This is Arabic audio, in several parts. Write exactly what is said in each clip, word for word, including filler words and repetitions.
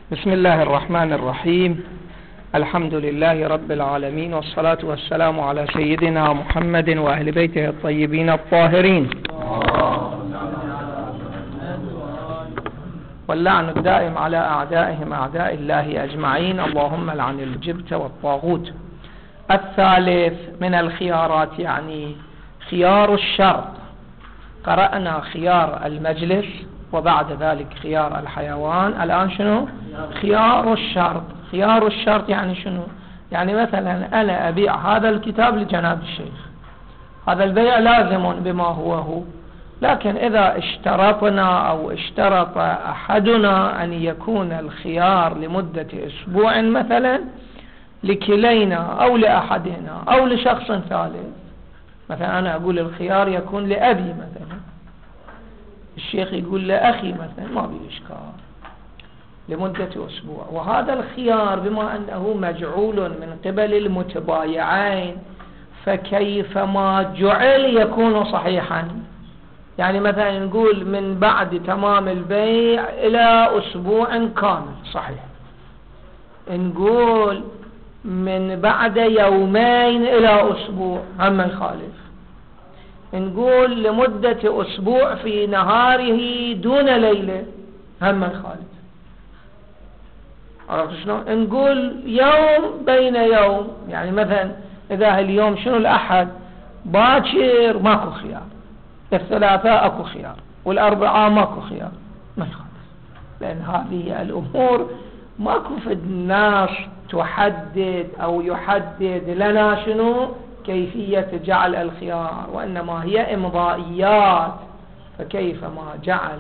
بسم الله الرحمن الرحيم. الحمد لله رب العالمين، والصلاة والسلام على سيدنا محمد وأهل بيته الطيبين الطاهرين، واللعن الدائم على أعدائهم أعداء الله أجمعين، اللهم لعن الجبت والطاغوت. الثالث من الخيارات يعني خيار الشرط. قرأنا خيار المجلس وبعد ذلك خيار الحيوان، الآن شنو؟ خيار الشرط. خيار الشرط يعني شنو؟ يعني مثلا أنا أبيع هذا الكتاب لجناب الشيخ، هذا البيع لازم بما هو هو، لكن إذا اشترطنا أو اشترط أحدنا أن يكون الخيار لمدة أسبوع مثلا لكلينا أو لأحدنا أو لشخص ثالث، مثلا أنا أقول الخيار يكون لأبي مثلا، الشيخ يقول لأخي مثلا، ما بي إشكال، لمدة أسبوع. وهذا الخيار بما أنه مجعول من قبل المتبايعين فكيفما جعل يكون صحيحا. يعني مثلا نقول من بعد تمام البيع إلى أسبوع كامل صحيح، نقول من بعد يومين إلى أسبوع هم يخالف، نقول لمدة أسبوع في نهاره دون ليلة هم يخالف. عرفت شلون؟ نقول يوم بين يوم، يعني مثلا إذا اليوم شنو الأحد باكر ماكو خيار، الثلاثاء أكو خيار، والأربعاء ماكو خيار، ما يخالف، لأن هذه الأمور ماكو في الناس تحدد أو يحدد لنا شنو كيفية جعل الخيار، وإنما هي إمضائيات، فكيفما جعل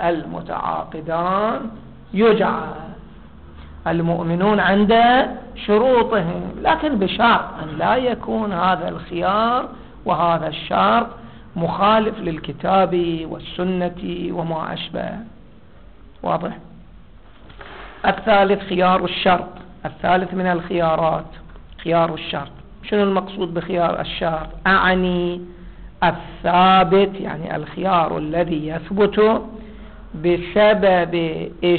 المتعاقدان يجعل المؤمنون عند شروطهم، لكن بشرط أن لا يكون هذا الخيار وهذا الشرط مخالف للكتاب والسنة وما أشبه. واضح؟ الثالث خيار الشرط. الثالث من الخيارات خيار الشرط. شنو المقصود بخيار الشرط؟ أعني الثابت، يعني الخيار الذي يثبت بسبب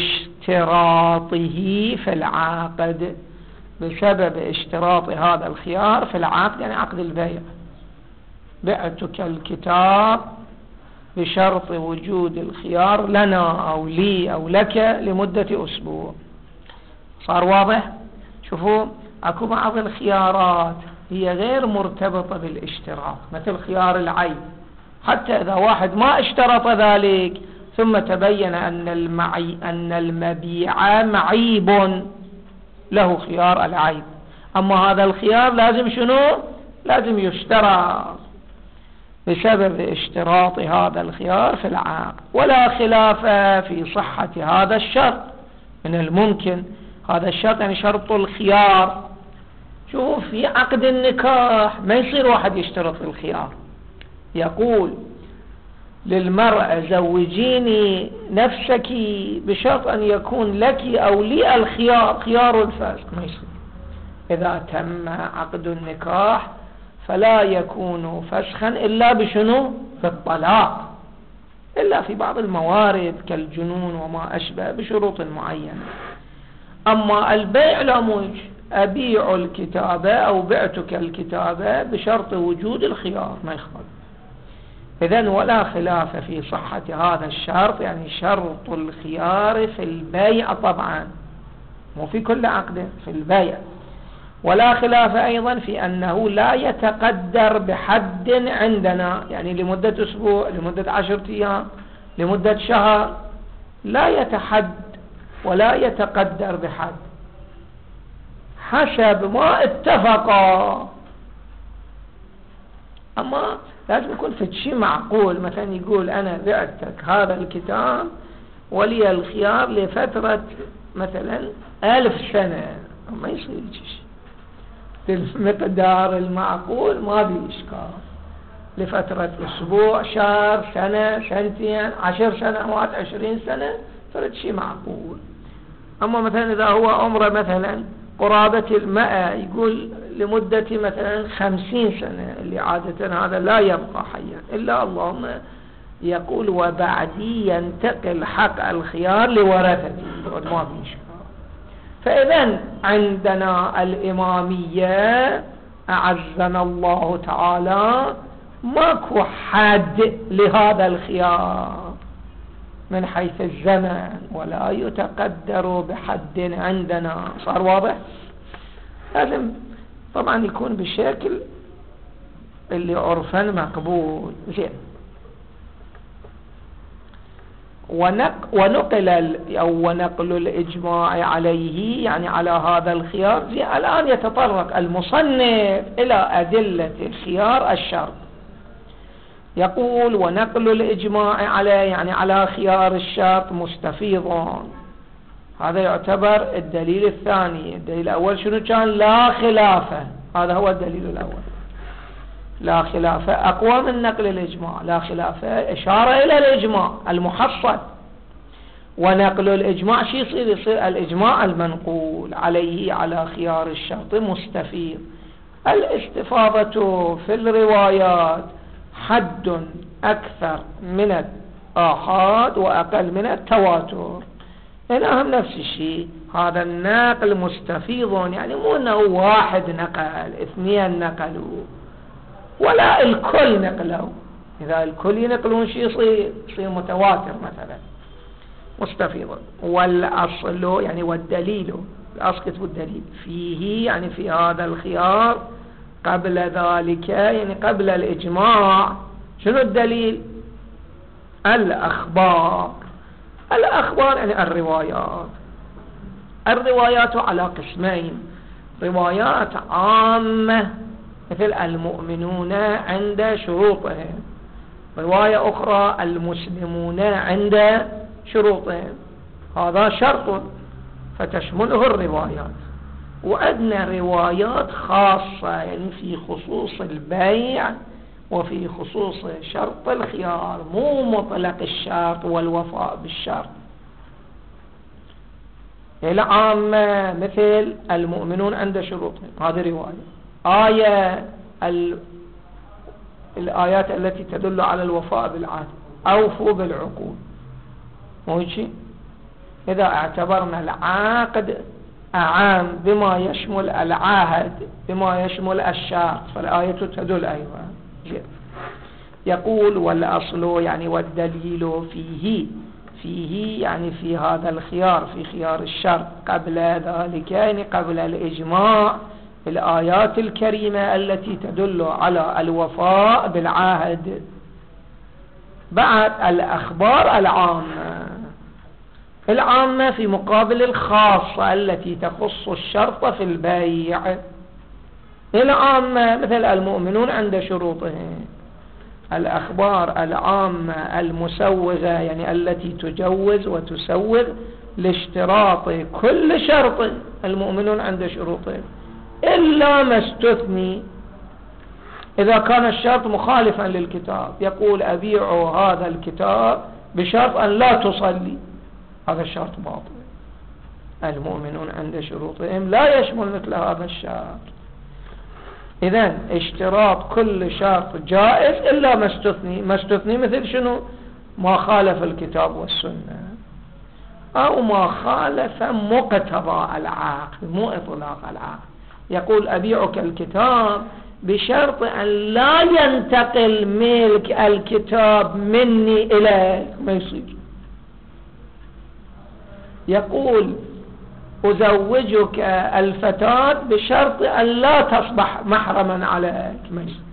اشتراطه في العقد، بسبب اشتراط هذا الخيار في العقد، يعني عقد البيع. بعتك الكتاب بشرط وجود الخيار لنا أو لي أو لك لمدة أسبوع. صار واضح؟ شوفوا أكو بعض الخيارات هي غير مرتبطة بالاشتراط، مثل خيار العيب، حتى إذا واحد ما اشترط ذلك ثم تبين أن المعي أن المبيع معيب له خيار العيب، أما هذا الخيار لازم شنو؟ لازم يشترط بسبب اشتراط هذا الخيار في العقد. ولا خلاف في صحة هذا الشرط، من الممكن هذا الشرط يعني شرط الخيار. شوف في عقد النكاح ما يصير واحد يشترط الخيار، يقول للمرأة زوجيني نفسك بشرط أن يكون لك أو لي الخيار، خيار الفسخ ما يصير. إذا تم عقد النكاح فلا يكون فسخا إلا بشنو؟ بالطلاق، إلا في بعض الموارد كالجنون وما أشبه بشروط معينة. أما البيع لا موج، أبيع الكتابة أو بعتك الكتابة بشرط وجود الخيار ما يخالف. إذن ولا خلاف في صحة هذا الشرط، يعني شرط الخيار في البيع طبعا، مو في كل عقد، في البيع. ولا خلاف أيضا في أنه لا يتقدر بحد عندنا، يعني لمدة أسبوع، لمدة عشرة أيام، لمدة شهر، لا يتحد ولا يتقدر بحد، حسب ما اتفقا. أما لازم يكون في شيء معقول، مثلا يقول أنا بعتك هذا الكتاب ولي الخيار لفترة مثلا ألف سنة، ما يصير شيء المقدار المعقول ما بي إشكال، لفترة أسبوع، شهر، سنة، سنتين، عشر سنوات، عشرين سنة، فرد شيء معقول. أما مثلا إذا هو عمره مثلا قرابة المئة، يقول لمدة مثلا خمسين سنة، اللي عادة هذا لا يبقى حيا إلا اللهم يقول وبعدي ينتقل حق الخيار لورثته، ما بي إشكال. فإذا عندنا الإمامية أعزنا الله تعالى ماكو حد لهذا الخيار من حيث الزمن، ولا يتقدر بحد عندنا. صار واضح؟ لازم طبعا يكون بشكل اللي عرفا مقبول. زين. ونقل أو ونقل الإجماع عليه يعني على هذا الخيار. زين. الآن يتطرق المصنف إلى أدلة خيار الشرط. يقول ونقل الإجماع عليه يعني على خيار الشرط مستفيض. هذا يعتبر الدليل الثاني. الدليل الأول شنو كان؟ لا خلافة. هذا هو الدليل الأول. لا خلافة أقوى من نقل الإجماع. لا خلافة إشارة إلى الإجماع المحصل. ونقل الإجماع شي يصير؟ يصير الإجماع المنقول عليه على خيار الشرط مستفيض. الاستفاضة في الروايات حد أكثر من الآحاد وأقل من التواتر. هنا هم نفس الشيء. هذا النقل مستفيض يعني مو أنه واحد نقل اثنين نقلوا ولا الكل نقلوا. إذا الكل ينقلون شيء يصير يصير متواتر مثلا مستفيض. والأصل يعني والدليل الأصل والدليل فيه يعني في هذا الخيار قبل ذلك يعني قبل الإجماع. شنو الدليل؟ الأخبار. الأخبار يعني الروايات. الروايات على قسمين: روايات عامة مثل المؤمنون عند شروطهم، رواية أخرى المسلمون عند شروطهم. هذا شرط فتشمله الروايات. وعندنا روايات خاصة يعني في خصوص البيع وفي خصوص شرط الخيار، مو مطلق الشرط والوفاء بالشرط. العامة مثل المؤمنون عند شروطهم، هذه رواية. آية الآيات التي تدل على الوفاء بالعهد، أوفوا بالعقود، مو هيك؟ إذا اعتبرنا العقد أعام بما يشمل العهد بما يشمل الشرط فالآية تدل أيضا. يقول والأصل يعني والدليل فيه فيه يعني في هذا الخيار في خيار الشرط قبل ذلك يعني قبل الإجماع الآيات الكريمة التي تدل على الوفاء بالعهد. بعد الأخبار العامة. العامة في مقابل الخاصة التي تخص الشرط في البيع. العامة مثل المؤمنون عند شروطهم. الأخبار العامة المسوغة يعني التي تجوز وتسوغ لاشتراط كل شرط المؤمنون عند شروطهم إلا ما استثني إذا كان الشرط مخالفا للكتاب. يقول أبيع هذا الكتاب بشرط أن لا تصلي، هذا الشرط باطل. المؤمنون عند شروطهم لا يشمل مثل هذا الشرط. إذن اشتراط كل شرط جائز إلا ما استثني. ما استثني مثل شنو؟ ما خالف الكتاب والسنة أو ما خالف مقتضى العقد، مو إطلاق العقد. يقول أبيعك الكتاب بشرط أن لا ينتقل ملك الكتاب مني إليك، ما يصير. يقول أزوجك الفتاة بشرط أن لا تصبح محرما عليك، ما يصير.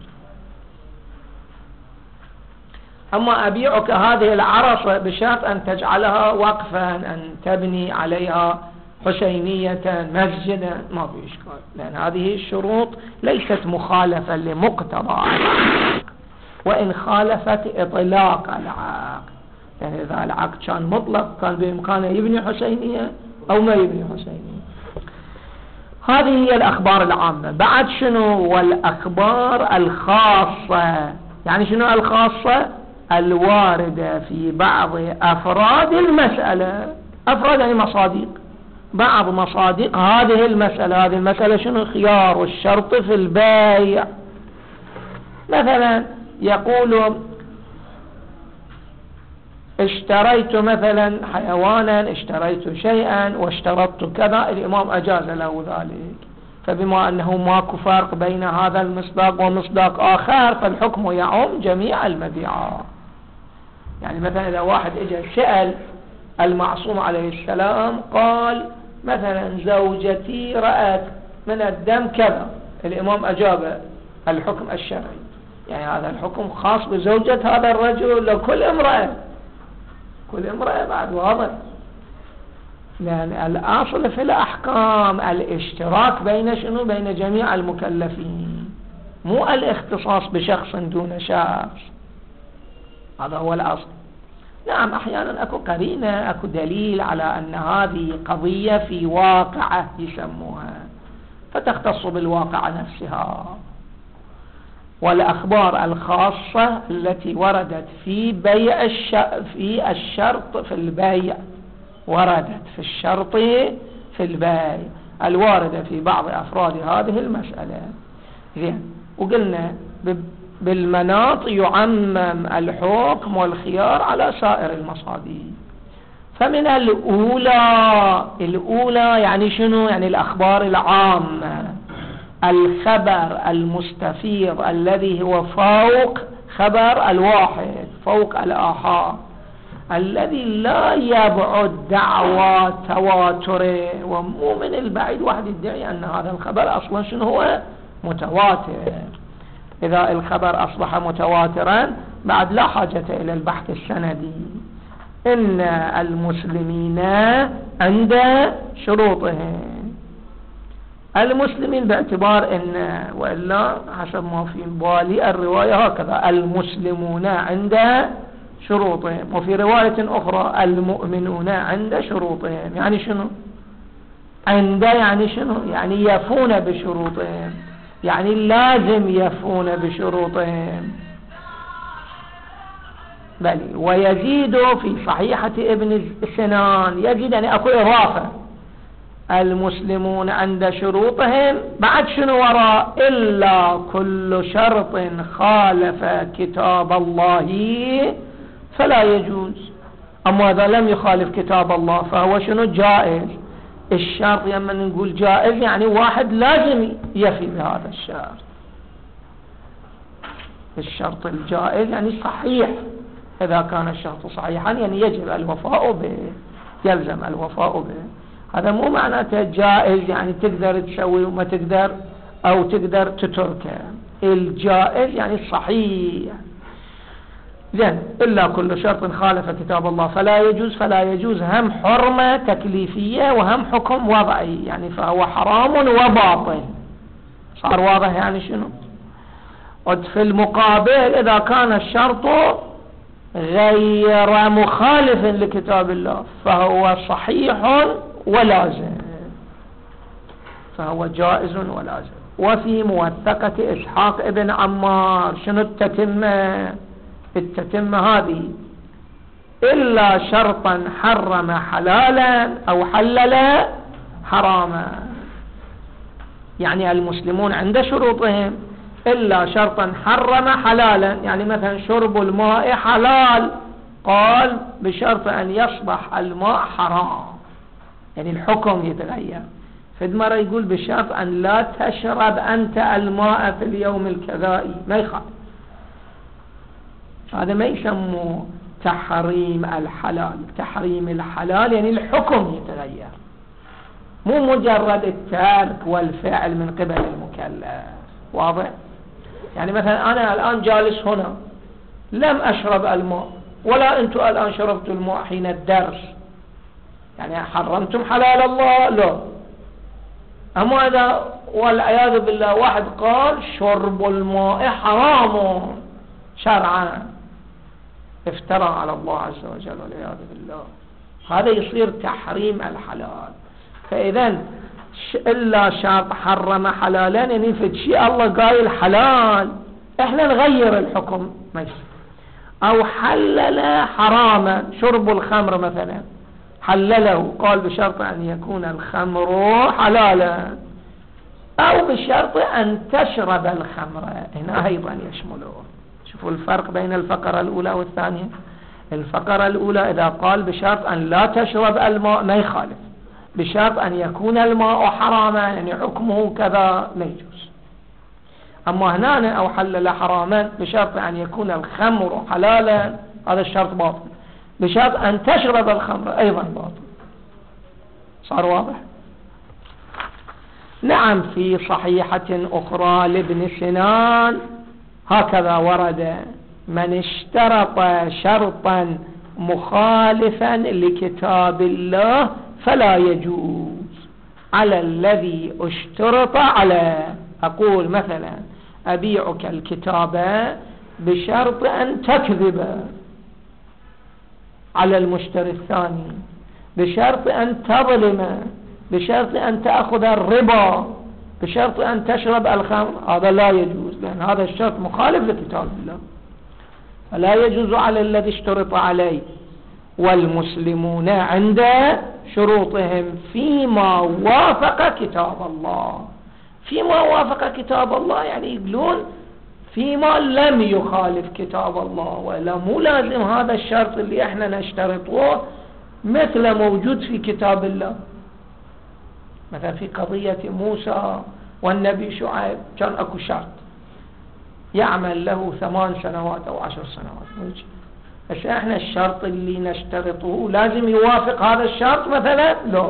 أما أبيعك هذه العرصة بشرط أن تجعلها وقفا، أن تبني عليها حسينية مسجدا، ما في إشكال، لأن هذه الشروط ليست مخالفة لمقتضى العقد وإن خالفت إطلاق العقد. يعني إذا العقد كان مطلق كان بإمكانه يبني حسينية أو ما يبني حسينية. هذه هي الأخبار العامة. بعد شنو؟ والأخبار الخاصة. يعني شنو الخاصة؟ الواردة في بعض أفراد المسألة. أفراد يعني مصادق، بعض مصادق هذه المسألة. هذه المسألة شنو؟ خيار الشرط في البيع. مثلا يقول اشتريت مثلا حيوانا، اشتريت شيئا واشترطت كذا، الإمام أجاز له ذلك. فبما أنه ماكو فرق بين هذا المصداق ومصداق آخر فالحكم يعم جميع المبيعات. يعني مثلا إذا واحد اجى سأل المعصوم عليه السلام قال مثلا زوجتي رأت من الدم كذا، الإمام أجاب الحكم الشرعي، يعني هذا الحكم خاص بزوجة هذا الرجل لكل امرأة، كل امرأة بعد واضح. لأن الأصل في الأحكام الاشتراك بين شنو؟ بين جميع المكلفين، مو الاختصاص بشخص دون شخص، هذا هو الأصل. نعم أحيانا أكو قرينة، أكو دليل على أن هذه قضية في واقعة يسموها، فتختص بالواقع نفسها. والأخبار الخاصة التي وردت في بيع الش... في الشرط في البيع، وردت في الشرط في البيع الواردة في بعض أفراد هذه المسألة. زين، وقلنا بالمناط يعمم الحكم والخيار على سائر المصادر. فمن الأولى، الأولى يعني شنو؟ يعني الأخبار العامة، الخبر المستفيض الذي هو فوق خبر الواحد، فوق الآحاد، الذي لا يبعد دعوى تواتره. ومو من البعيد واحد يدعي أن هذا الخبر أصلا شنو هو؟ متواتر. إذا الخبر أصبح متواترا بعد لا حاجة إلى البحث السندي. إن المسلمين عند شروطهم، المسلمين باعتبار إن، وإلا حسب ما في بالي الرواية هكذا، المسلمون عند شروطهم. وفي رواية أخرى المؤمنون عند شروطهم. يعني شنو؟ عند يعني شنو؟ يعني يفون بشروطهم، يعني لازم يفون بشروطهم. بل ويزيد في صحيحة ابن سنان، يزيد يعني أكو إضافة، المسلمون عند شروطهم بعد شنو وراء؟ إلا كل شرط خالف كتاب الله فلا يجوز. أما إذا لم يخالف كتاب الله فهو شنو؟ جائز. الشرط لما نقول جائز يعني واحد لازم يفي بهذا الشرط. الشرط الجائز يعني صحيح، إذا كان الشرط صحيحا يعني يجب الوفاء به، يلزم الوفاء به. هذا مو معناته جائز يعني تقدر تسوي وما تقدر، أو تقدر تتركه. الجائز يعني صحيح. زين، إلا كل شرط خالف كتاب الله فلا يجوز. فلا يجوز هم حرمة تكليفية وهم حكم وضعي، يعني فهو حرام وباطل. صار واضح يعني شنو؟ في المقابل إذا كان الشرط غير مخالف لكتاب الله فهو صحيح ولازم، فهو جائز ولازم. وفي موثقة إسحاق ابن عمار شنو التتمة؟ التتمة هذه إلا شرطا حرم حلالا أو حلل حراما. يعني المسلمون عند شروطهم إلا شرطا حرم حلالا، يعني مثلا شرب الماء حلال، قال بشرط أن يصبح الماء حرام، يعني الحكم يتغير. فد مرة يقول بشرط أن لا تشرب أنت الماء في اليوم الكذائي، ما يخالف. هذا ما يسموه تحريم الحلال. تحريم الحلال يعني الحكم يتغير، مو مجرد الترك والفعل من قبل المكلف. واضح؟ يعني مثلا أنا الآن جالس هنا لم أشرب الماء، ولا أنتم الآن شربتوا الماء حين الدرس، يعني حرمتم حلال الله؟ لا. أما إذا والعياذ بالله واحد قال شرب الماء حرام شرعا، افترى على الله عز وجل والعياذ بالله، هذا يصير تحريم الحلال. فإذا إلا شرط حرم حلالا يعني في شيء الله قايل حلال احنا نغير الحكم ما يصير. أو حلل حراما، شرب الخمر مثلا حلله، قال بشرط أن يكون الخمر حلالا، أو بشرط أن تشرب الخمر، هنا أيضا يشمله. شوفوا الفرق بين الفقرة الأولى والثانية. الفقرة الأولى إذا قال بشرط أن لا تشرب الماء ما يخالف، بشرط أن يكون الماء حراما يعني حكمه كذا ما يجوز. أما هنا أو حلل حراما بشرط أن يكون الخمر حلالا هذا الشرط باطل، بشرط أن تشرب الخمر أيضا باطل. صار واضح؟ نعم. في صحيحة أخرى لابن سنان هكذا ورد: من اشترط شرطا مخالفا لكتاب الله فلا يجوز على الذي اشترط عليه. أقول مثلا أبيعك الكتاب بشرط أن تكذب على المشتري الثاني، بشرط أن تظلم، بشرط أن تأخذ الربا، بشرط أن تشرب الخمر، هذا لا يجوز لأن هذا الشرط مخالف لكتاب الله، فلا يجوز على الذي اشترط عليه. والمسلمون عند شروطهم فيما وافق كتاب الله. فيما وافق كتاب الله يعني يقولون فيما لم يخالف كتاب الله، ولا مو لازم هذا الشرط اللي احنا نشترطه مثل موجود في كتاب الله. مثلا في قضية موسى والنبي شعيب كان اكو شرط يعمل له ثمان سنوات او عشر سنوات، بس احنا الشرط اللي نشترطه لازم يوافق هذا الشرط مثلا؟ لا.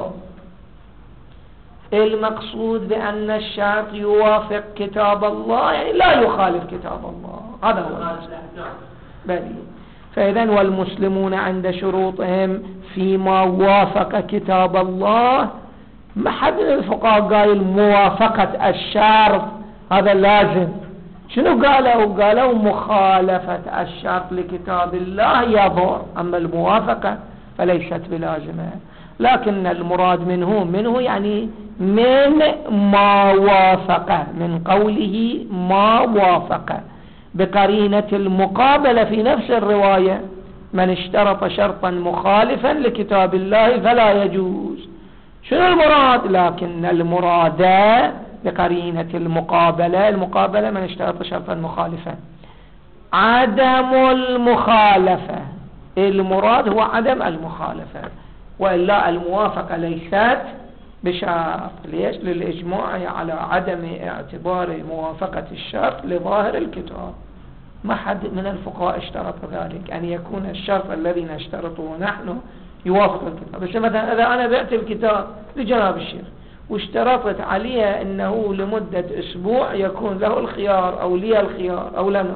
المقصود بأن الشرط يوافق كتاب الله يعني لا يخالف كتاب الله، هذا هو بلي. فإذن والمسلمون عند شروطهم فيما وافق كتاب الله. ما حد من الفقهاء قال موافقة الشرط هذا لازم. شنو قالوا؟ قالوا مخالفة الشرط لكتاب الله يضر، أما الموافقة فليست بلازمة. لكن المراد منه منه يعني من ما وافق، من قوله ما وافق بقرينة المقابلة في نفس الرواية: من اشترط شرطا مخالفا لكتاب الله فلا يجوز. شنو المراد؟ لكن المراد بقرينة المقابلة، المقابلة من اشترط شرطا مخالفا، عدم المخالفة. المراد هو عدم المخالفة، وإلا الموافقة ليست بشرط. ليش؟ للإجماع على عدم اعتبار موافقة الشرط لظاهر الكتاب. ما حد من الفقهاء اشترط ذلك أن يكون الشرط الذي نشترطه نحن يوافق الكتاب. بس مثلا إذا أنا بعت الكتاب لجناب الشيخ واشترطت عليه أنه لمدة أسبوع يكون له الخيار أو لي الخيار أو لنا،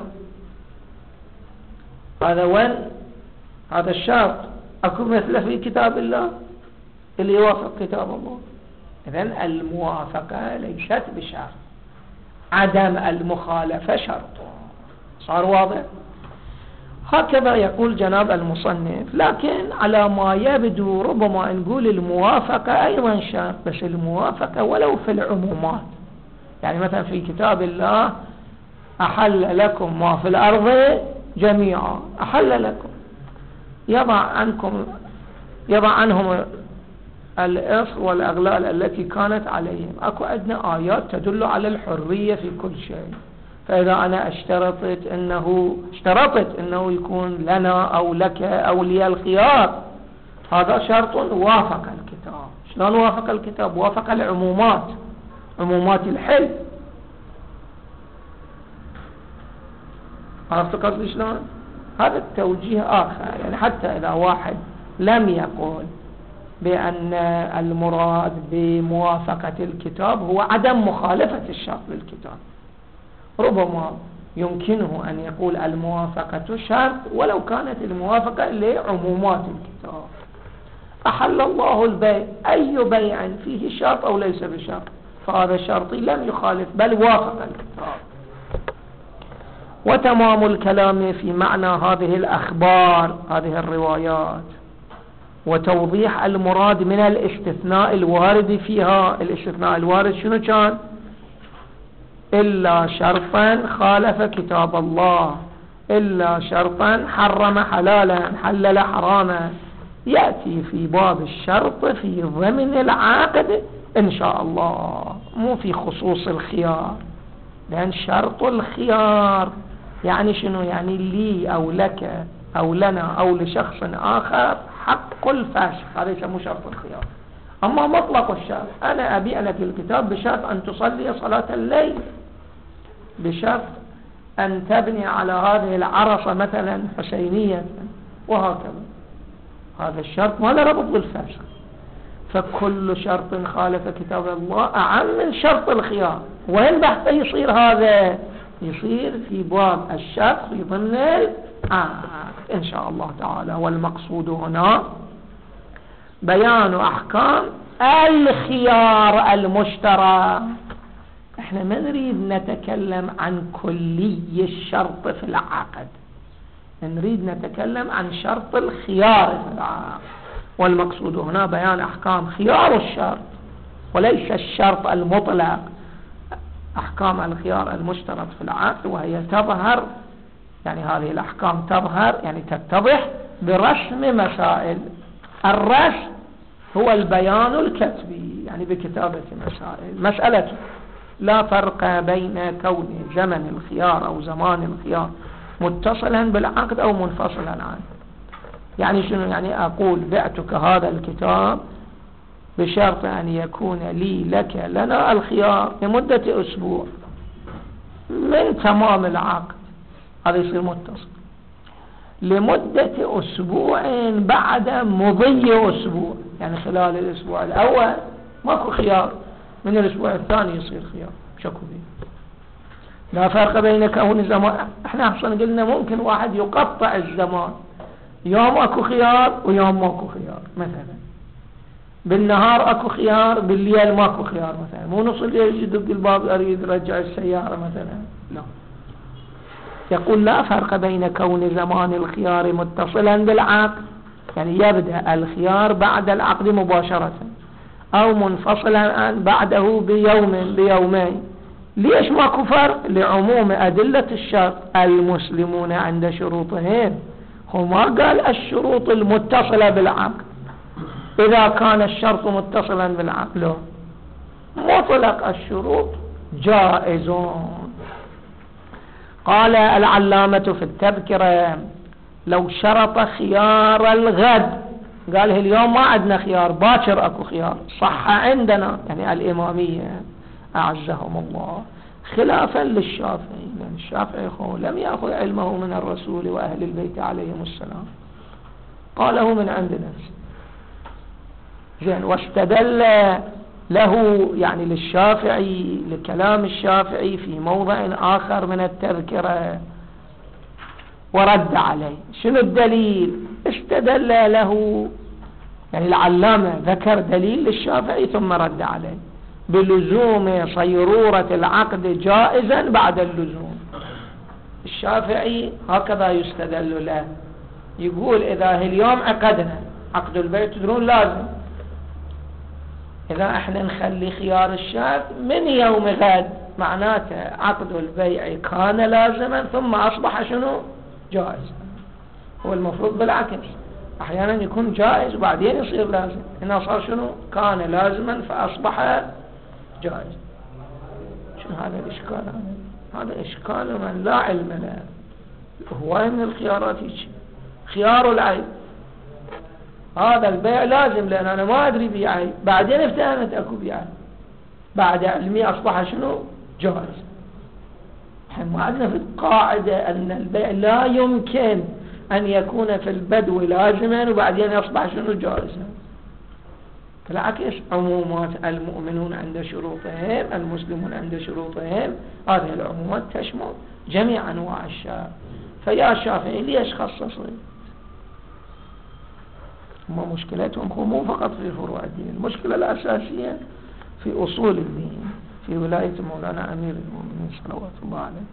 هذا وين؟ هذا الشرط أكون مثله في كتاب الله اللي يوافق كتاب الله. إذن الموافقة ليست بشرط، عدم المخالفة شرط. صار واضح؟ هكذا يقول جناب المصنف. لكن على ما يبدو ربما نقول الموافقة أيضا شرط، بس الموافقة ولو في العمومات. يعني مثلا في كتاب الله أحل لكم ما في الأرض جميعا، أحل لكم، يضع عنكم يضع عنهم الإصر والأغلال التي كانت عليهم. أكو عندنا آيات تدل على الحرية في كل شيء. فإذا أنا اشترطت إنه اشترطت إنه يكون لنا أو لك أو لي الخيار، هذا شرط وافق الكتاب. شلون وافق الكتاب؟ وافق العمومات، عمومات الحل. عرفت قصدي شلون؟ هذا التوجيه آخر. يعني حتى إذا واحد لم يقول بأن المراد بموافقة الكتاب هو عدم مخالفة الشرط للكتاب، ربما يمكنه أن يقول الموافقة شرط ولو كانت الموافقة لعمومات الكتاب. أحل الله البيع، أي بيع فيه شرط أو ليس بشرط، فهذا شرطي لم يخالف بل وافق الكتاب. وتمام الكلام في معنى هذه الأخبار، هذه الروايات، وتوضيح المراد من الاستثناء الوارد فيها. الاستثناء الوارد شنو كان؟ إلا شرطا خالف كتاب الله، إلا شرطا حرم حلالا حلل حراما. يأتي في باب الشرط في ضمن العقد إن شاء الله، مو في خصوص الخيار. لأن شرط الخيار يعني شنو؟ يعني لي أو لك أو لنا أو لشخص آخر حق الفسخ، هذا يسموه شرط الخيار. أما مطلق الشرط، أنا أبيع لك الكتاب بشرط أن تصلي صلاة الليل، بشرط أن تبني على هذه العرصة مثلا حسينية وهكذا، هذا الشرط ما له ربط بالفسخ. فكل شرط خالف كتاب الله أعم من شرط الخيار. وين بحث يصير هذا؟ يصير في باب الشرط في ضمن العقد إن شاء الله تعالى. والمقصود هنا بيان أحكام الخيار المشترك. احنا ما نريد نتكلم عن كلي الشرط في العقد، نريد نتكلم عن شرط الخيار في العقد. والمقصود هنا بيان أحكام خيار الشرط وليس الشرط المطلق، أحكام الخيار المشترط في العقد، وهي تظهر يعني هذه الأحكام تظهر يعني تتضح برسم مسائل. الرسم هو البيان الكتبي يعني بكتابة مسائل. مسألة لا فرق بين كون زمن الخيار أو زمان الخيار متصلا بالعقد أو منفصلا عنه. يعني شنو؟ يعني أقول بعتك هذا الكتاب بشرط أن يكون لي لك لنا الخيار لمدة أسبوع من تمام العقد، هذا يصير متصل. لمدة أسبوع بعد مضي أسبوع، يعني خلال الأسبوع الأول ماكو خيار، من الأسبوع الثاني يصير خيار. شكو فيه لا فرق بين كون الزمان. احنا احسن قلنا ممكن واحد يقطع الزمان، يوم اكو خيار ويوم ماكو خيار، مثلا بالنهار اكو خيار بالليل ماكو خيار، مثلا مو نص الليل يدق الباب اريد رجع السيارة مثلا، لا. يقول لا فرق بين كون زمان الخيار متصلا بالعقد، يعني يبدأ الخيار بعد العقد مباشرة، او منفصلا بعده بيوم بيومين. ليش ماكو فرق؟ لعموم أدلة الشرط. المسلمون عند شروطهم، هو ما قال الشروط المتصلة بالعقد. إذا كان الشرط متصلا بالعقد لا، مطلق الشروط جائزون. قال العلامة في التذكرة لو شرط خيار الغد، قال اليوم ما عندنا خيار باكر اكو خيار، صح عندنا يعني الإمامية أعزهم الله، خلافا للشافعي، لأن الشافعي لم يأخذ علمه من الرسول وأهل البيت عليهم السلام، قاله من عند نفسه. زين، واستدل له يعني للشافعي لكلام الشافعي في موضع آخر من التذكرة ورد عليه. شنو الدليل؟ استدل له يعني العلامة ذكر دليل للشافعي ثم رد عليه بلزوم صيرورة العقد جائزا بعد اللزوم. الشافعي هكذا يستدل له، يقول إذا اليوم عقدنا عقد البيع تدرون لازم، إذا احنا نخلي خيار الشرط من يوم غد معناته عقد البيع كان لازما ثم أصبح شنو؟ جائز. هو المفروض بالعكس، أحيانا يكون جائز وبعدين يصير لازم، هنا صار شنو؟ كان لازما فأصبح جائز. شنو هذا الإشكال؟ هذا إشكال من لا علم له. هو من الخيارات يجي خيار العيب، هذا البيع لازم لأن أنا ما أدري بيعي، بعدين افتهمت أكو بيعي، بعد علمي أصبح شنو؟ جائز. احنا ما عندنا في القاعدة أن البيع لا يمكن أن يكون في البدو لازما وبعدين يصبح شنو؟ جائزا. بالعكس، عمومات المؤمنون عند شروطهم، المسلمون عند شروطهم، هذه العمومات تشمل جميع أنواع الشرط. فيا شافعي ليش خصصوا؟ ما مشكلتهم هو مو فقط في فروع الدين، المشكلة الأساسية في أصول الدين، في ولاية مولانا أمير المؤمنين صلوات الله عليه.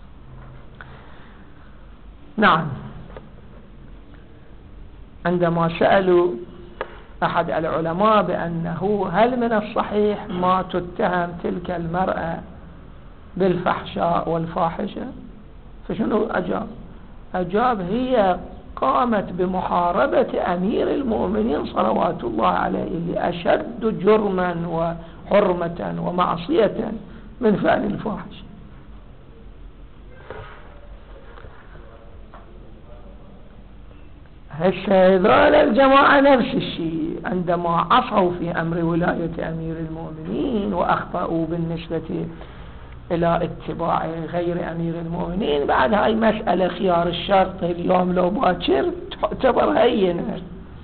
نعم، عندما سألوا أحد العلماء بأنه هل من الصحيح ما تتهم تلك المرأة بالفحشاء والفاحشة، فشنو أجاب؟ أجاب هي قامت بمحاربة أمير المؤمنين صلوات الله عليه أشد جرما وحرمة ومعصية من فعل الفاحشة. هذول الجماعة نفس الشيء عندما عصوا في أمر ولاية أمير المؤمنين وأخطأوا بالنسبة إلى اتباع غير أمير المؤمنين، بعد هاي مسألة خيار الشرط اليوم لو باكر تعتبر هينة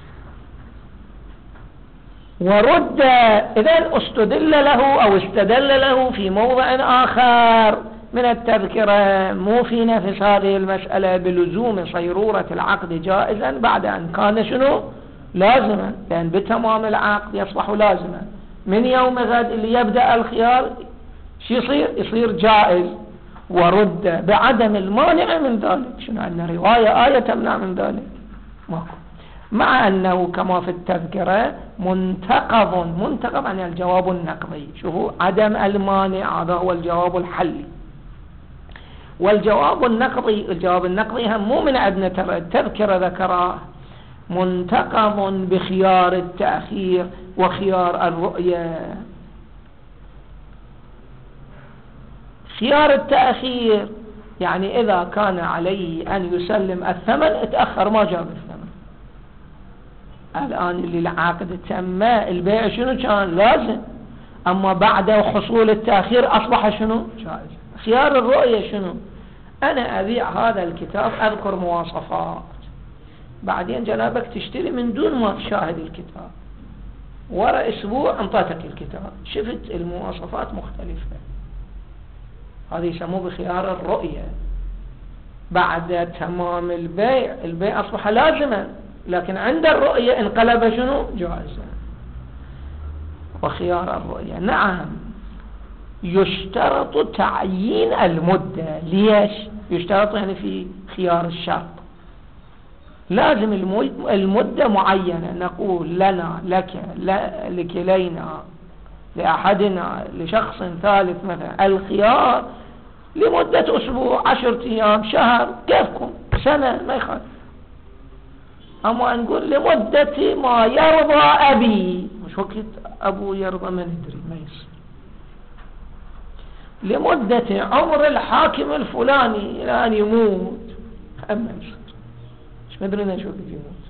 ورد. إذن استدل له أو استدل له في موضع آخر من التذكرة مو في نفس هذه المسألة بلزوم صيرورة العقد جائزا بعد أن كان شنو لازما، لأن بتمام العقد يصبح لازما. من يوم غد اللي يبدأ الخيار شو يصير؟ يصير جائز. ورد بعدم المانع من ذلك. شنو عندنا رواية آية تمنع من ذلك؟ ماكو. مع أنه كما في التذكرة منتقض، منتقض عن الجواب النقضي. شوفوا عدم المانع هذا هو الجواب الحلي، والجواب النقضي الجواب النقضي هم مو من عندنا، ترى التذكرة ذكراه منتقض بخيار التأخير وخيار الرؤية. خيار التأخير يعني إذا كان عليه أن يسلم الثمن اتأخر ما جاب الثمن. الآن اللي العقد تم البيع شنو كان لازم، أما بعد حصول التأخير أصبح شنو جائز. خيار الرؤية شنو؟ أنا أبيع هذا الكتاب أذكر مواصفات، بعدين جنابك تشتري من دون ما تشاهد الكتاب، ورا أسبوع انطيتك الكتاب شفت المواصفات مختلفة، هذا يسموه بخيار الرؤية. بعد تمام البيع البيع أصبح لازما، لكن عند الرؤية انقلب شنو جائزا. وخيار الرؤية نعم يشترط تعيين المدة. ليش يشترط؟ يعني في خيار الشرط لازم المدة معينة، نقول لنا لك لكلينا لأحدنا لشخص ثالث مثلا الخيار لمدة أسبوع عشرة أيام شهر كيفكم سنة ما يخالف. أما نقول لمدة ما يرضى أبي، مش وقت أبو يرضى ما ندري ما يصير. لمدة عمر الحاكم الفلاني إلى أن يموت أما يصير مش مدرينا شو وقت يموت.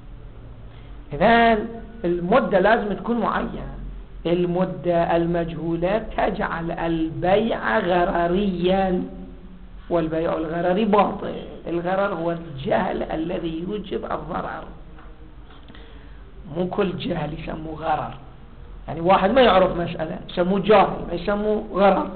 إذن المدة لازم تكون معينة. المدة المجهولة تجعل البيع غرريا، والبيع الغرري باطل. الغرر هو الجهل الذي يوجب الضرر، مو كل جهل يسموه غرر. يعني واحد ما يعرف مسألة يسموه جاهل ما يسموه غرر.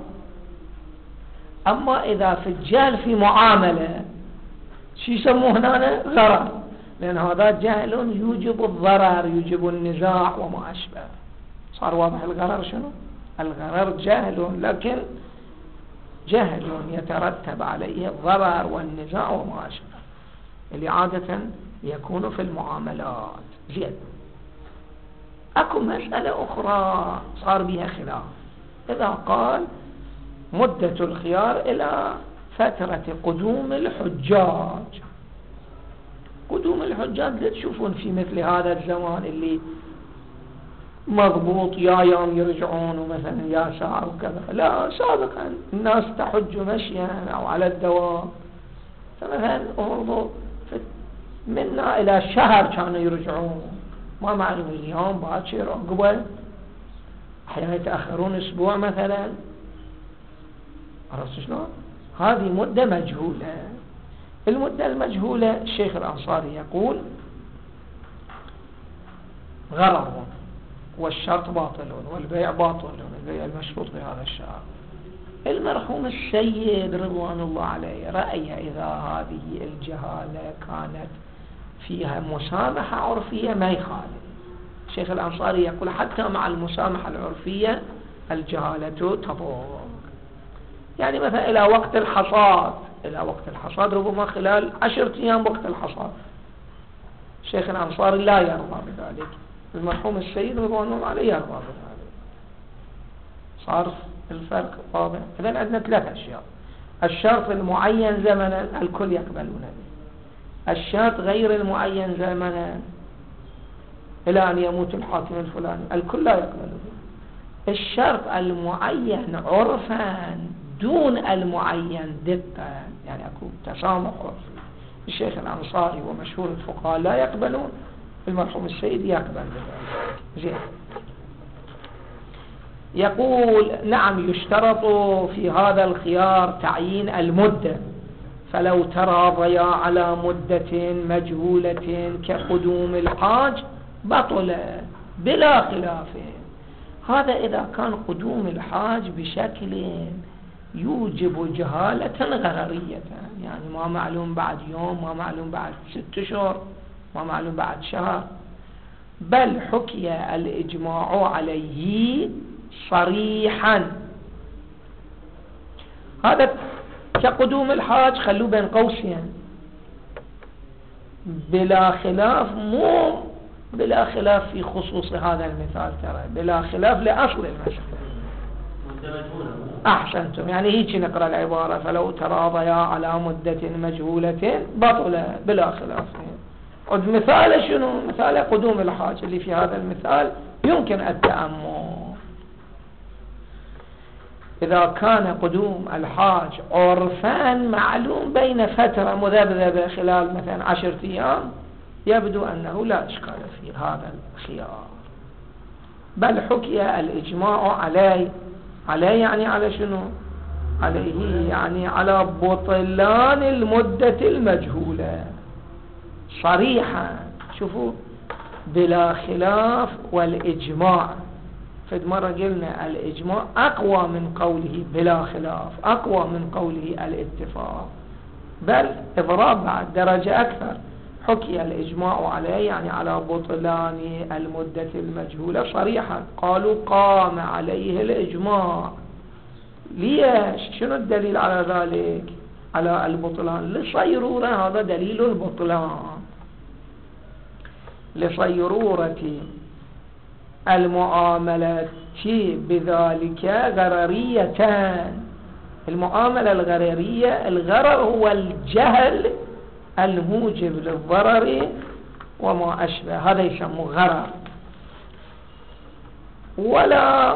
أما إذا في الجهل في معاملة شو يسموه هنا غرر، لأن هذا جهل يوجب الضرر يوجب النزاع وما أشبه. صار واضح الغرر شنو؟ الغرر جهل، لكن جهل يترتب عليه الضرر والنزاع وما أشبه، اللي عادة يكون في المعاملات. زين أكو مسألة أخرى صار بها خلاف. إذا قال مدة الخيار إلى فترة قدوم الحجاج. قدوم الحجاج لا تشوفون في مثل هذا الزمان اللي مضبوط يا يوم يرجعون ومثلا يا ساعة وكذا، لا سابقا الناس تحج مشيا أو على الدوام، فمثلا أرضو منا إلى شهر كانوا يرجعون، ما معلوم اليوم باكر أو قبل، أحيانا يتأخرون أسبوع مثلا. عرفت شلون؟ هذه مدة مجهولة. المدة المجهولة الشيخ الأنصاري يقول غرر والشرط باطل والبيع باطل، البيع المشروط بهذا الشرط. المرحوم السيد رضوان الله عليه رأي إذا هذه الجهالة كانت فيها مسامحة عرفية ما يخالف. الشيخ الأنصاري يقول حتى مع المسامحة العرفية الجهالة تضر. يعني مثلا إلى وقت الحصاد، إلى وقت الحصاد ربما خلال عشرة أيام وقت الحصاد، الشيخ الأنصاري لا يرضى بذلك، المرحوم السيد رضوان الله عليه يرضى بذلك. صار الفرق واضح. إذن عندنا ثلاث أشياء: الشرط المعين زمنا الكل يقبلون به، الشرط غير المعين زمنا إلى أن يموت الحاكم الفلاني الكل لا يقبل به، الشرط المعين عرفا دون المعين دقة، يعني أكو تسامح عرفي الشيخ الأنصاري ومشهور الفقهاء لا يقبلون، المرحوم السيد يقبل. زين. يقول نعم يشترط في هذا الخيار تعيين المدة، فلو تراضيا على مدة مجهولة كقدوم الحاج بطل بلا خلاف. هذا إذا كان قدوم الحاج بشكل يوجب جهالة غررية، يعني ما معلوم بعد يوم، ما معلوم بعد ست أشهر، ما معلوم بعد شهر، بل حكي الإجماع عليه صريحا. هذا كقدوم الحاج، خلوه بين قوسين بلا خلاف، مو بلا خلاف في خصوص هذا المثال، ترى بلا خلاف لأصل المسألة. أحسنتم، يعني هيك نقرأ العبارة، فلو تراضيا على مدة مجهولة بطل بلا خلاف. مثال شنو؟ مثال قدوم الحاج اللي في هذا المثال يمكن التأمل. إذا كان قدوم الحاج عرفا معلوم بين فترة مذبذبة خلال مثلا عشرة أيام، يبدو أنه لا إشكال في هذا الخيار، بل حكي الإجماع عليه. عليه يعني على شنو؟ عليه يعني على بطلان المدة المجهولة صريحا. شوفوا، بلا خلاف والإجماع. فد مرة قلنا الإجماع أقوى من قوله بلا خلاف، أقوى من قوله الاتفاق، بل إضراب بعد درجة أكثر. حكي الإجماع عليه يعني على بطلان المدة المجهولة صريحا. قالوا قام عليه الإجماع. ليش؟ شنو الدليل على ذلك؟ على البطلان لصيرورة، هذا دليل البطلان، لصيرورة المعاملة بذلك غرريتان. المعاملة الغررية، الغرر هو الجهل الموجب للضرر وما أشبه، هذا يسمى غرر. ولا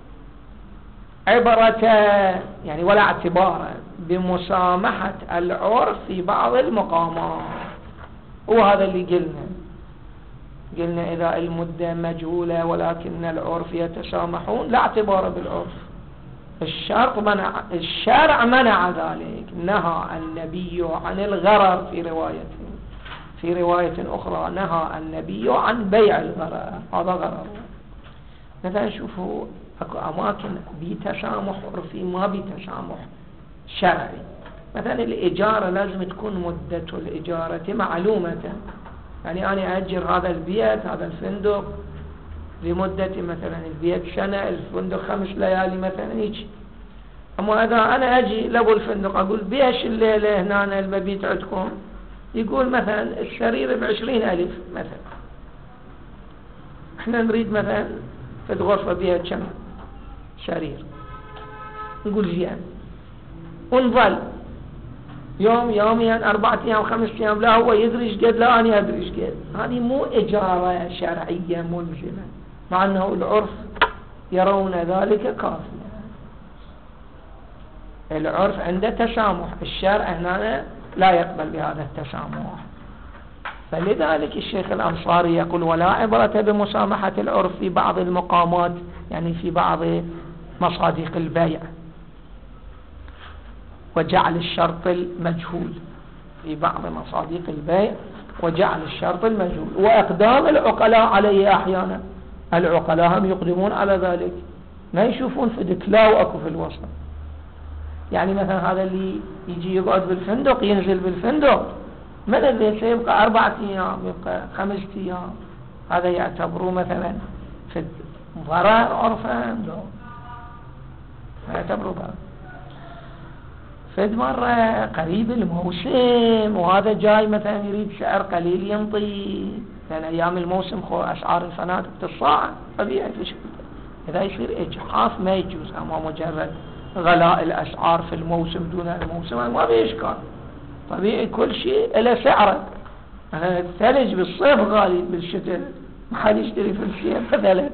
عبرة يعني ولا اعتبار بمسامحة العرف في بعض المقامات. وهذا اللي قلنا قلنا إذا المدة مجهولة ولكن العرف يتسامحون لا اعتبار بالعرف. الشرط منع، الشرع منع ذلك، نهى النبي عن الغرر في رواية في رواية أخرى نهى النبي عن بيع الغرر، هذا غرر. مثلا شوفوا اكو أماكن بتسامح عرفي ما بتسامح شرعي. مثلا الإجارة لازم تكون مدة الإجارة معلومة، يعني أنا أجر هذا البيت، هذا الفندق لمدة مثلا البيت سنة، الفندق خمس ليالي مثلا هيك. أما إذا أنا أجي لأبو الفندق أقول بيش الليلة هنا المبيت عندكم، يقول مثلا السرير بعشرين ألف مثلا، إحنا نريد مثلا في الغرفة بيها كم سرير، نقول زين، ونظل يوم يومين أربعة أيام خمس أيام، لا هو يدري ايش قد لا أنا أدري ايش قد. هذه مو إجارة شرعية ملزمة، مع أنه العرف يرون ذلك كافيا. العرف عنده تسامح، الشرع هنا لا يقبل بهذا التسامح. فلذلك الشيخ الأنصاري يقول ولا عبرة بمسامحة العرف في بعض المقامات، يعني في بعض مصادق البيع، وجعل الشرط المجهول في بعض مصادق البيع، وجعل الشرط المجهول، وإقدام العقلاء عليه. أحيانا العقلاء هم يقدمون على ذلك، ما يشوفون في دكلا وأكو في الوسط. يعني مثلا هذا اللي يجي يقعد بالفندق ينزل بالفندق، من الذي سيبقى أربعة أيام يبقى خمسة أيام، هذا يعتبروا مثلا في ضرر عرفا، ما يعتبروا ضرر. فد مرة قريب الموسم وهذا جاي مثلا يريد سعر قليل ينطي، لأن أيام الموسم خو أسعار الفنادق تصاعد طبيعي. إذا يصير إجحاف ما يجوز، أما مجرد غلاء الأسعار في الموسم دون الموسم ما بإشكال، طبيعي كل شيء له سعره. الثلج بالصيف غالي، بالشتاء ما حد يشتري في الصيف مثلا.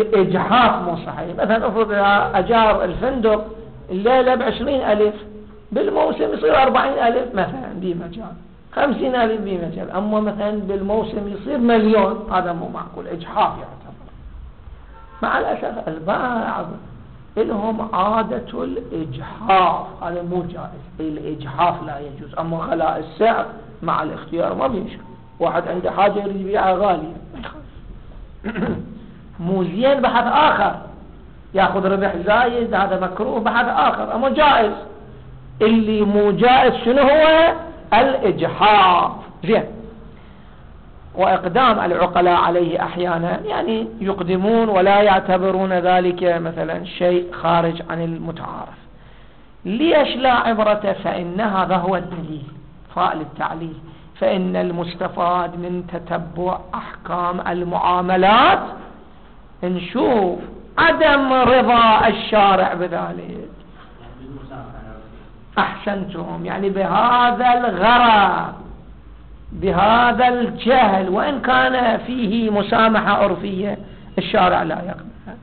فالإجحاف مو صحيح. مثلا أفرض أجار الفندق الليلة بعشرين ألف، بالموسم يصير أربعين ألف مثلا بمجال، خمسين ألف بمجال. أما مثلا بالموسم يصير مليون، هذا مو معقول، إجحاف يعتبر. مع الأسف البعض لهم عادة الإجحاف، هذا مو جائز، الإجحاف لا يجوز. أما غلاء السعر مع الاختيار ما بيشكل، واحد عنده حاجة يريد يبيعها غالية مو زين بحث آخر، يأخذ ربح زايد، هذا مكروه بحث آخر. أما جائز. اللي مو جائز شنو هو؟ الإجحاف. زين. وإقدام العقلاء عليه أحيانا يعني يقدمون ولا يعتبرون ذلك مثلا شيء خارج عن المتعارف. ليش لا عبرة؟ فإن هذا هو الدليل، فاء للتعليل. فإن المستفاد من تتبع أحكام المعاملات نشوف عدم رضا الشارع بذلك. أحسنتم، يعني بهذا الغرض، بهذا الجهل، وإن كان فيه مسامحة عرفية الشارع لا يقبل.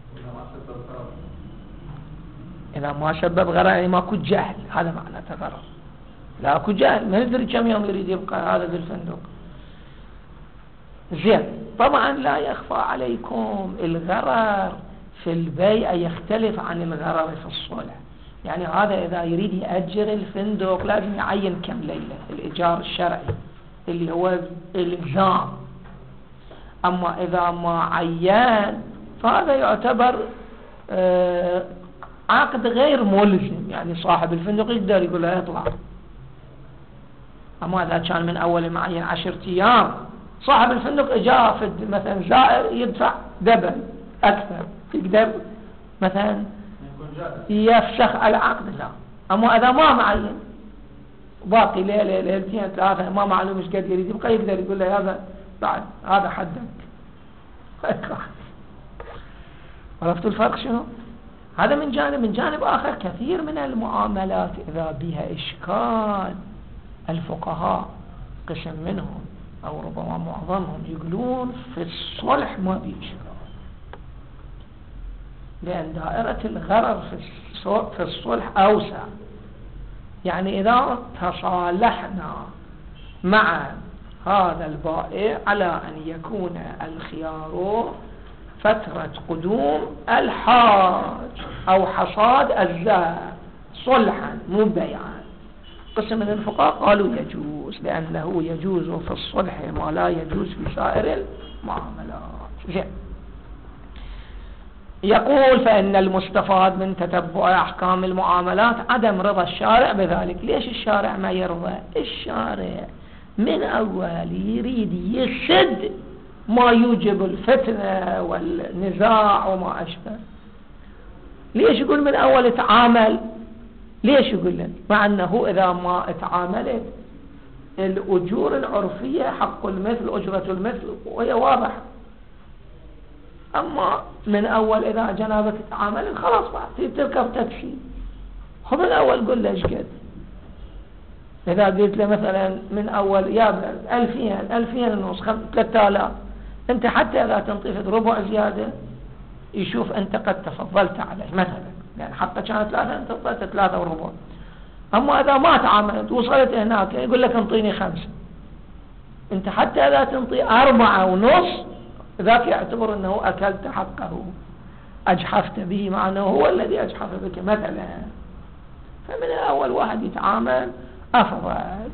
إذا ما سبب غرض يعني ماكو جهل، هذا معنى غرض. لا اكو جهل، ما ندري كم يوم يريد يبقى هذا بالفندق. زين. طبعا لا يخفى عليكم الغرر في البيع يختلف عن الغرر في الصلح. يعني هذا إذا يريد يأجر الفندق لازم يعين كم ليلة، الإيجار الشرعي اللي هو الإلزام. أما إذا ما عين فهذا يعتبر آه عقد غير ملزم، يعني صاحب الفندق يقدر يقول له يطلع. أما إذا كان من أول معين عشرة أيام، صاحب الفندق إجا مثلا زائر يدفع دبل أكثر، يقدر مثلا يفسخ العقد. لا. أما إذا ما معين باقي ليلة ليلتين ثلاثة ما معلوم ايش قد يريد يبقى، يقدر يقول له هذا بعد هذا حدك. عرفتوا الفرق شنو؟ هذا من جانب. من جانب آخر كثير من المعاملات إذا بها إشكال الفقهاء قسم منهم أو ربما معظمهم يقولون في الصلح ما بيه إشكال، لأن دائرة الغرر في الصلح أوسع. يعني إذا تصالحنا مع هذا البائع على أن يكون الخيار فترة قدوم الحاج أو حصاد الزرع صلحا مو بيعا، قسم من الفقهاء قالوا يجوز، لأنه يجوز في الصلح ما لا يجوز في سائر المعاملات. زين. يقول فإن المستفاد من تتبع أحكام المعاملات عدم رضا الشارع بذلك. ليش الشارع ما يرضى؟ الشارع من أول يريد يسد ما يوجب الفتنة والنزاع وما أشبه. ليش يقول من أول اتعامل؟ ليش يقول لك؟ مع أنه إذا ما اتعاملت الأجور العرفية حق المثل أجرة المثل وهي واضح. أما من أول إذا جنابك تعامل خلاص بقى تركب تاكسي، هو من أول قل له ايش قد. إذا قلت له مثلا من أول يا ألفين ألفين ونص ثلاثة آلاف، أنت حتى إذا تنطفت ربع زيادة يشوف أنت قد تفضلت عليه مثلا، يعني حتى كانت ثلاثة أنت تفضلت ثلاثة وربع. أما إذا ما تعاملت وصلت هناك يقول لك انطيني خمسة، أنت حتى إذا تنطي أربعة ونص ذاك يعتبر أنه أكلت حقه، أجحفت به، مع أنه هو الذي أجحف بك مثلا. فمن الأول واحد يتعامل أفضل.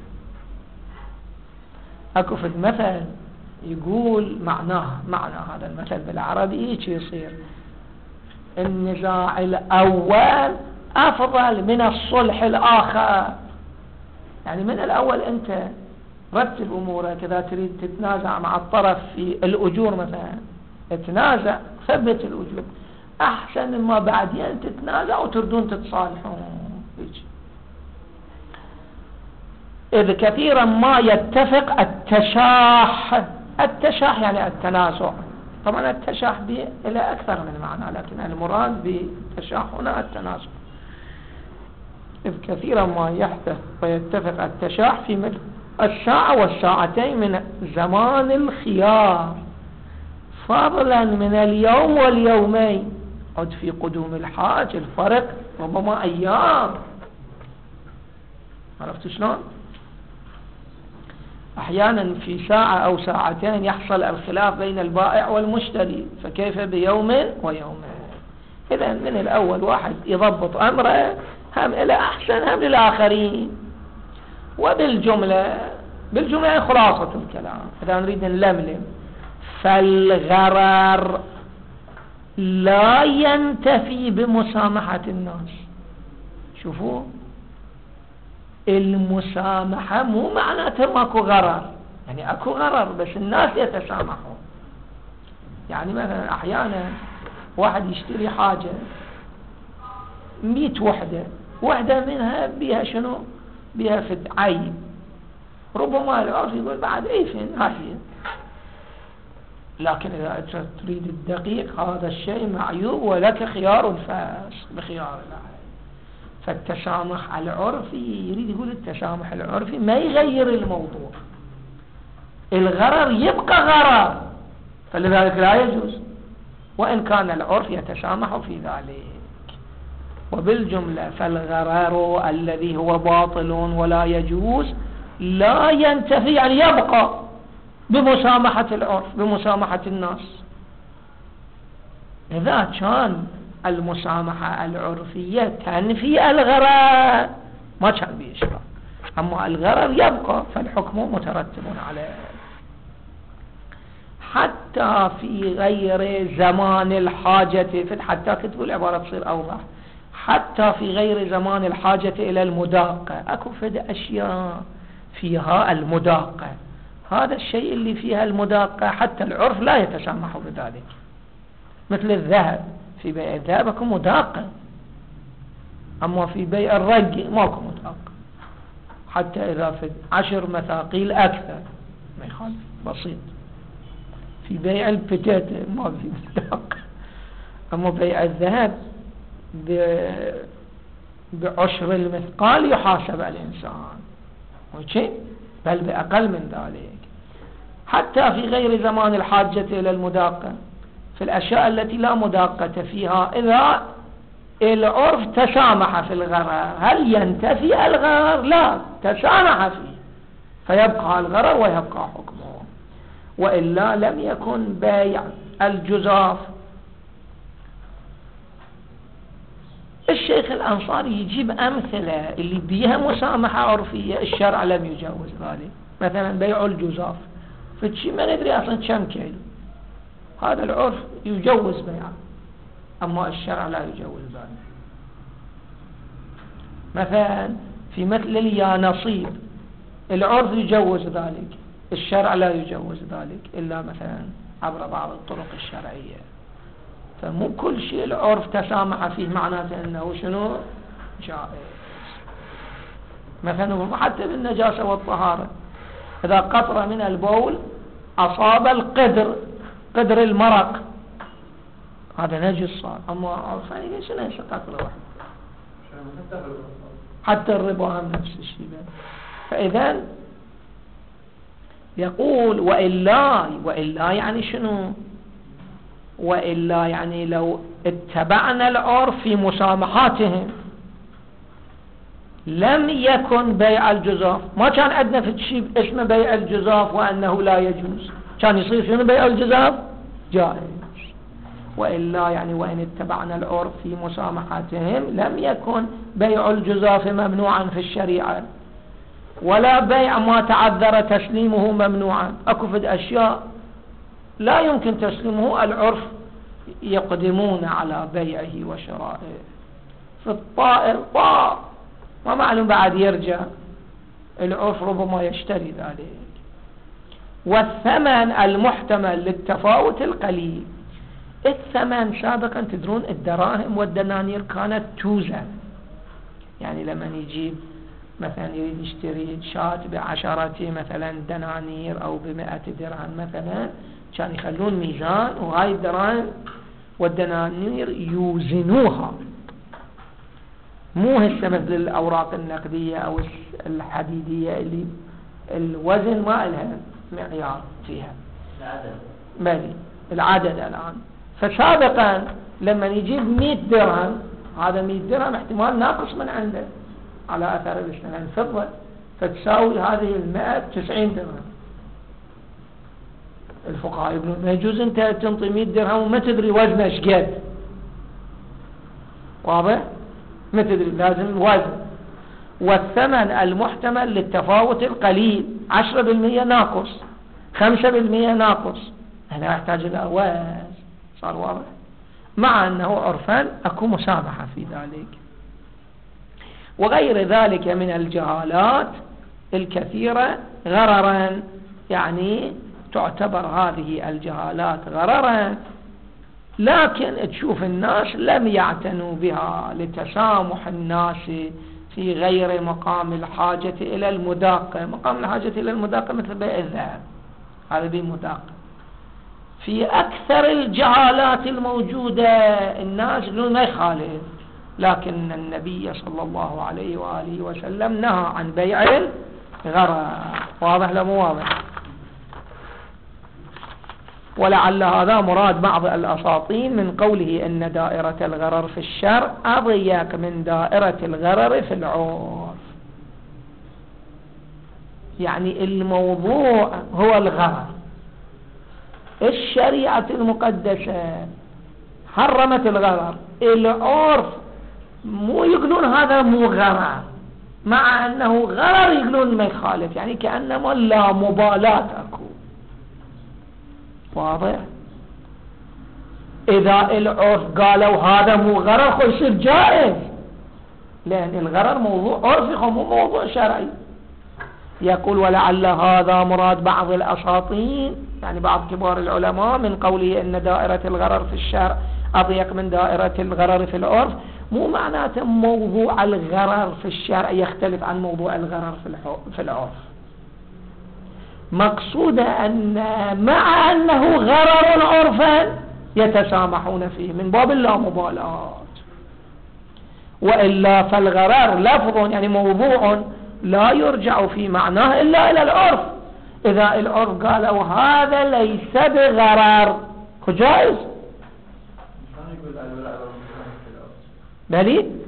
أكو في المثل يقول معناه معنى هذا المثل بالعربي ايش يصير؟ النزاع الأول أفضل من الصلح الآخر. يعني من الأول أنت رتب أمورك، إذا تريد تتنازع مع الطرف في الأجور مثلا تتنازع، ثبت الأجور أحسن مما بعدين تتنازع وتردون تتصالحون. إذ كثيرا ما يتفق التشاح. التشاح يعني التنازع. طبعا التشاح به إلى أكثر من معنى، لكن المراد بالتشاح هنا التنازع. إذ كثيرا ما يحدث ويتفق التشاح في مثل الساعة والساعتين من زمان الخيار، فضلا من اليوم واليومين. عد في قدوم الحاج الفرق ربما أيام. عرفت شلون؟ أحيانا في ساعة أو ساعتين يحصل الخلاف بين البائع والمشتري، فكيف بيوم ويومين؟ إذا من الأول واحد يضبط أمره هم إلى أحسن هم للآخرين. وبالجملة بالجملة خلاصة الكلام إذا نريد نلملم، فالغرر لا ينتفي بمسامحة الناس. شوفوا، المسامحة مو معناته ماكو غرر، يعني اكو غرر بس الناس يتسامحون. يعني مثلا احيانا واحد يشتري حاجة مئة وحدة، وحدة منها بيها شنو؟ بيها فد عيب، ربما العرف يقول بعد عيفين هاي، لكن إذا تريد الدقيق هذا الشيء معيوب ولك خيار الفاسق بخيار العين. فالتسامح العرفي يريد يقول التسامح العرفي ما يغير الموضوع، الغرر يبقى غرر، فلذلك لا يجوز وإن كان العرف يتسامح في ذلك. وبالجملة فالغرر الذي هو باطل ولا يجوز لا ينتفي، يعني يبقى بمسامحة العرف بمسامحة الناس. إذا كان المسامحة العرفية تنفي الغرر ما كان بيشرع، أما الغرر يبقى فالحكم مترتب عليه. حتى في غير زمان الحاجة، حتى كتبوا العبارة تصير أوضح، حتى في غير زمان الحاجة إلى المداقة، أكو فد أشياء فيها المداقة، هذا الشيء اللي فيها المداقة حتى العرف لا يتسامح بذلك، مثل الذهب، في بيع الذهب اكو مداقة، أما في بيع الرق ماكو مداقة، حتى إذا في عشر مثاقيل أكثر ما يخالف بسيط. في بيع البتاتة ما في مداقة، أما بيع الذهب بعشر المثقال يحاسب الإنسان، وشيء بل بأقل من ذلك. حتى في غير زمان الحاجة إلى المداقة، في الأشياء التي لا مداقة فيها، إذا العرف تسامح في الغرر هل ينتفي الغرر؟ لا، تسامح فيه فيبقى الغرر ويبقى حكمه. وإلا لم يكن بيع الجزاف. الشيخ الأنصاري يجيب أمثلة اللي بيها مسامحة عرفية الشرع لم يجوز ذلك. مثلا بيع الجزاف، فشي ما ندري أصلا كم كيلو، هذا العرف يجوز بيعه أما الشرع لا يجوز ذلك. مثلا في مثل اليانصيب العرف يجوز ذلك، الشرع لا يجوز ذلك إلا مثلا عبر بعض الطرق الشرعية. فمو كل شيء العرف تسامح فيه معناته أنه شنو جائز. مثلا حتى بالنجاسة والطهارة، إذا قطرة من البول أصاب القدر، قدر المرق، هذا نجس صار، أما عرفان ليش ليش قطرة واحدة؟ حتى الربا هم نفس الشيء. فإذا يقول وإلا، وإلا يعني شنو؟ وإلا يعني لو اتبعنا العرف في مسامحاتهم لم يكن بيع الجزاف، ما كان عندنا في شيء اسمه بيع الجزاف وأنه لا يجوز، كان يصير شنو بيع الجزاف جائز. وإلا يعني وإن اتبعنا العرف في مسامحاتهم لم يكن بيع الجزاف ممنوعا في الشريعة، ولا بيع ما تعذر تسليمه ممنوعا. أكو في أشياء لا يمكن تسليمه، العرف يقدمون على بيعه وشرائه. في الطائر طائر ما معلوم بعد يرجع، العرف ربما يشتري ذلك. والثمن المحتمل للتفاوت القليل، الثمن سابقا تدرون الدراهم والدنانير كانت توزن، يعني لما يجيب مثلا يريد يشتري شاة بعشرة مثلا دنانير أو بمئة درهم مثلا، كان يخلون ميزان وهاي الدراهم والدنانير يوزنوها، مو هسه مثل الأوراق النقدية أو الحديدية اللي الوزن ما لها معيار فيها العدد مالي العدد الآن. فسابقا لما يجيب مئة درهم، هذا مئة درهم احتمال ناقص من عنده، على أثر الاثنين فضة، فتساوي هذه المئة تسعين درهم. الفقهاء يقولون ما يجوز أنت تنطي مئة درهم وما تدري وزنه ايش قد، واضح؟ ما تدري، لازم الوزن. والثمن المحتمل للتفاوت القليل، عشرة بالمئة ناقص، خمسة بالمئة ناقص، هنا يحتاج إلى وزن. صار واضح؟ مع أنه عرفا أكو مسامحة في ذلك. وغير ذلك من الجهالات الكثيرة غررا، يعني تعتبر هذه الجهالات غررا، لكن تشوف الناس لم يعتنوا بها لتسامح الناس في غير مقام الحاجة إلى المداقة. مقام الحاجة إلى المداقة مثل بيع الذهب، هذا به مداقة. في أكثر الجهالات الموجودة الناس يقولون ما يخالف، لكن النبي صلى الله عليه وآله وسلم نهى عن بيع الغرر. واضح لا مو واضح؟ ولعل هذا مراد بعض الأساطين من قوله إن دائرة الغرر في الشرع أضيق من دائرة الغرر في العرف. يعني الموضوع هو الغرر، الشريعة المقدسة حرمت الغرر، العرف مو يقولون هذا مو غرر، مع أنه غرر يقولون ما يخالف، يعني كأنما لا مبالاة أكو. واضح؟ إذا العرف قالوا هذا مو غرر خو يصير جائز، لأن الغرر موضوع عرفي خو مو موضوع شرعي. يقول ولعل هذا مراد بعض الأساطين، يعني بعض كبار العلماء من قوله إن دائرة الغرر في الشرع أضيق من دائرة الغرر في العرف، مو معناته موضوع الغرر في الشرع يختلف عن موضوع الغرر في العرف. مقصود أن مع أنه غرر عرفا يتسامحون فيه من باب اللامبالاة، وإلا فالغرر لفظ يعني موضوع لا يرجع في معناه إلا إلى العرف. إذا العرف قالوا هذا ليس بغرر جائز، بلي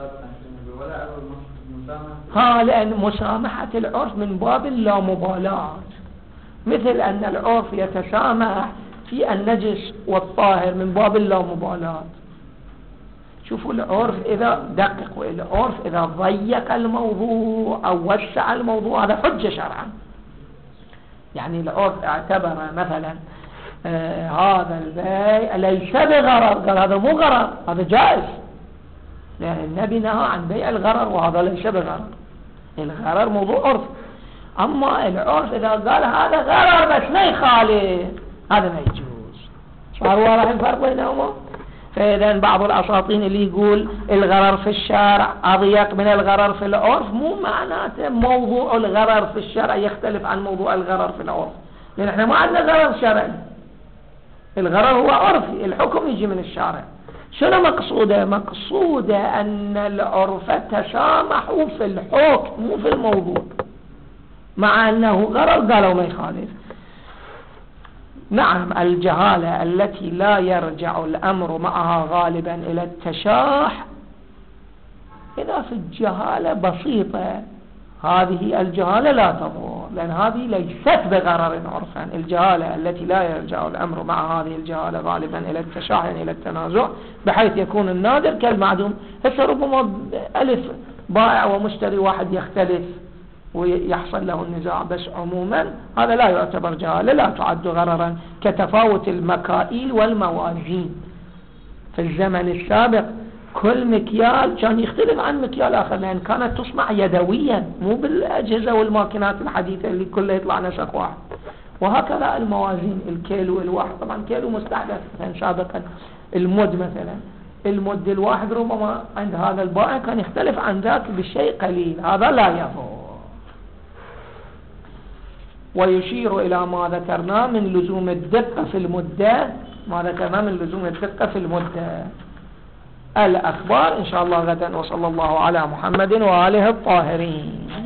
ها، لأن مسامحة العرف من باب اللامبالاة، مثل أن العرف يتسامح في النجس والطاهر من باب اللامبالاة. شوفوا العرف إذا دققوا، العرف إذا ضيق الموضوع أو وسع الموضوع هذا حجة شرعا. يعني العرف اعتبر مثلا آه هذا البيع ليس بغرر، قال هذا مو غرر، هذا جائز، لأن النبي نهى عن بيع الغرر وهذا ليس بغرر. الغرر موضوع عرف، أما العرف إذا قال هذا غرر بس ما يخالف هذا ما يجوز. صار واضح الفرق بينهما؟ فإذا بعض الأساطين اللي يقول الغرر في الشرع أضيق من الغرر في العرف مو معناته موضوع الغرر في الشرع يختلف عن موضوع الغرر في العرف، لأن احنا ما عندنا غرر شرعي، الغرر هو عرفي، الحكم يجي من الشارع. شنو مقصوده؟ مقصوده أن العرف تسامحوا في الحكم مو في الموضوع، مع أنه غرر قالوا ما يخالف. نعم الجهالة التي لا يرجع الأمر معها غالبا إلى التشاح، إذا في الجهالة بسيطة هذه الجهالة لا تضر، لأن هذه ليست بغرر عرفا. الجهالة التي لا يرجع الأمر مع هذه الجهالة غالبا إلى التشاح يعني إلى التنازع، بحيث يكون النادر كالمعدوم. هسه ربما ألف بائع ومشتري واحد يختلف ويحصل له النزاع، بس عموما هذا لا يعتبر جهالة، لا تعد غررا، كتفاوت المكائيل والموازين. في الزمن السابق كل مكيال كان يختلف عن مكيال آخر، لأن كانت تصنع يدويا مو بالأجهزة والماكينات الحديثة اللي كلها يطلع نسق واحد. وهكذا الموازين، الكيلو الواحد، طبعا كيلو مستحدث مثلا سابقا، المد مثلا، المد الواحد ربما عند هذا البائع كان يختلف عن ذاك بشيء قليل، هذا لا يضر. ويشير إلى ما ذكرنا من لزوم الدقة في المدة، ما ذكرنا من لزوم الدقة في المدة. الأخبار إن شاء الله غدا، وصلى الله على محمد وآله الطاهرين.